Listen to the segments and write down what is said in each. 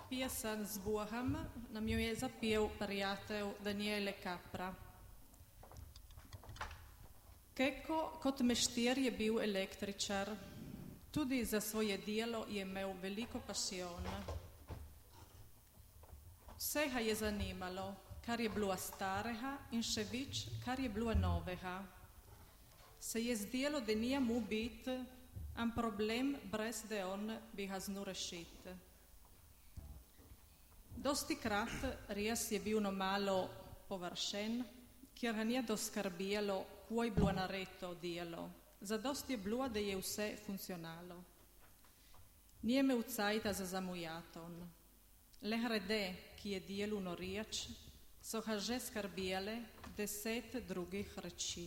Pjesem z Bohem nam jo je zapel prijatelj Daniele Capra. Keko kot meštir je bil električar, tudi za svoje delo je imel veliko pasijon. Vse ga je zanimalo, kar je bilo starega in še več, kar je bilo novega. Se je zdelo, da nije mu biti, am problem brez da on bi ga znal rešiti. Dosti krat res je bil malo površen, ker ga nije doskrbelo, ko je bilo nareto delo. Zadosti je bilo, da je vse funkcionalo. Nije imel cajta za zamujaton. Le grede, ki je deluno reč, so ga že skrbele 10 drugih reči.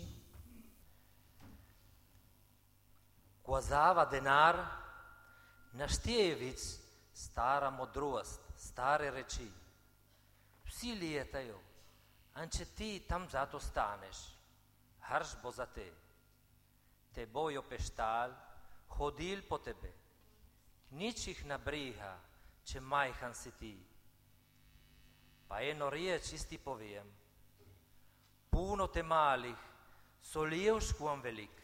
Guazava denar, naštejevic stara modrost, stare reči. Vsi lijetajo, anče ti tam zato staneš, harš bo za te. Te bojo peštal, hodil po tebe. Nič jih nabriha, če majhan si ti. Pa eno riječ isti povijem. Puno te malih, so lijevškuam velik.